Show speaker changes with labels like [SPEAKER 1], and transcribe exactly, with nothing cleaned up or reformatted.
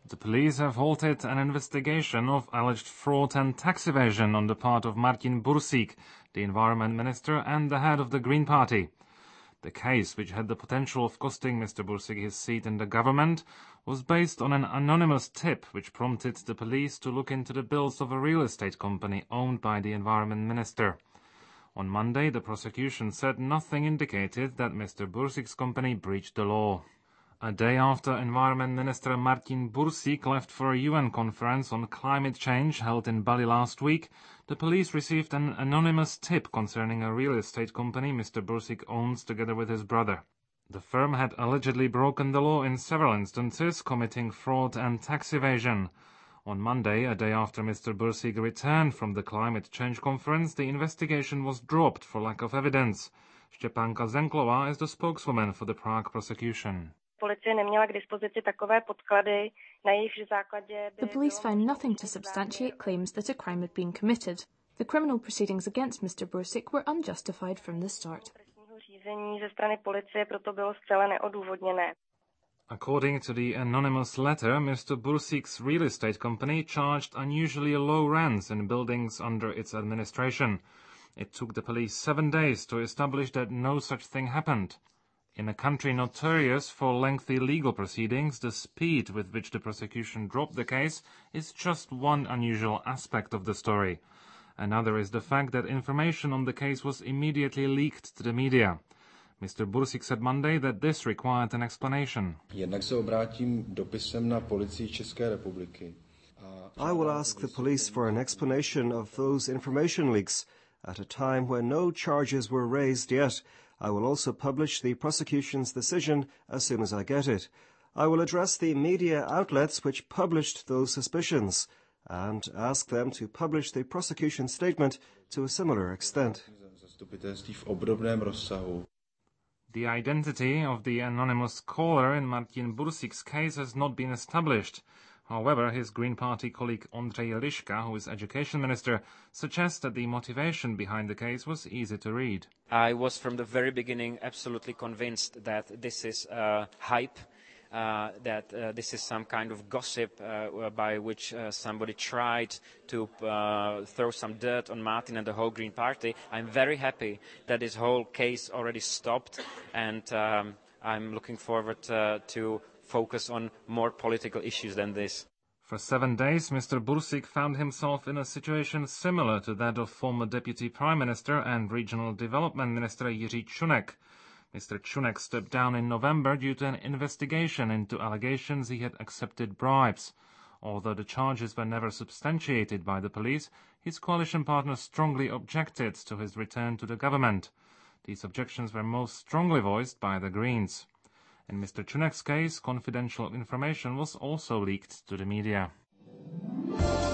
[SPEAKER 1] The police have halted an investigation of alleged fraud and tax evasion on the part of Martin Bursík, the Environment Minister and the head of the Green Party. The case, which had the potential of costing Mister Bursík his seat in the government, was based on an anonymous tip which prompted the police to look into the bills of a real estate company owned by the Environment Minister. On Monday, the prosecution said nothing indicated that Mister Bursík's company breached the law. A day after Environment Minister Martin Bursík left for a U N conference on climate change held in Bali last week, the police received an anonymous tip concerning a real estate company Mister Bursík owns together with his brother. The firm had allegedly broken the law in several instances, committing fraud and tax evasion. On Monday, a day after Mister Bursík returned from the climate change conference, the investigation was dropped for lack of evidence. Štěpánka Zenklová is the spokeswoman for the Prague prosecution.
[SPEAKER 2] The police found nothing to substantiate claims that a crime had been committed. The criminal proceedings against Mister Bursík were unjustified from the start.
[SPEAKER 1] According to the anonymous letter, Mister Bursík's real estate company charged unusually low rents in buildings under its administration. It took the police seven days to establish that no such thing happened. In a country notorious for lengthy legal proceedings, the speed with which the prosecution dropped the case is just one unusual aspect of the story. Another is the fact that information on the case was immediately leaked to the media. Mister Bursík said Monday that this required an explanation.
[SPEAKER 3] I will ask the police for an explanation of those information leaks at a time when no charges were raised yet. I will also publish the prosecution's decision as soon as I get it. I will address the media outlets which published those suspicions and ask them to publish the prosecution statement to a similar extent.
[SPEAKER 1] The identity of the anonymous caller in Martin Bursík's case has not been established. However, his Green Party colleague Ondřej Liška, who is Education Minister, suggests that the motivation behind the case was easy to read.
[SPEAKER 4] I was from the very beginning absolutely convinced that this is uh, hype, uh, that uh, this is some kind of gossip uh, by which uh, somebody tried to uh, throw some dirt on Martin and the whole Green Party. I'm very happy that this whole case already stopped, and um, I'm looking forward uh, to focus on more political issues than this.
[SPEAKER 1] For seven days, Mister Bursík found himself in a situation similar to that of former Deputy Prime Minister and Regional Development Minister Jiří Čunek. Mister Čunek stepped down in November due to an investigation into allegations he had accepted bribes. Although the charges were never substantiated by the police, his coalition partners strongly objected to his return to the government. These objections were most strongly voiced by the Greens. In Mister Čunek's case, confidential information was also leaked to the media.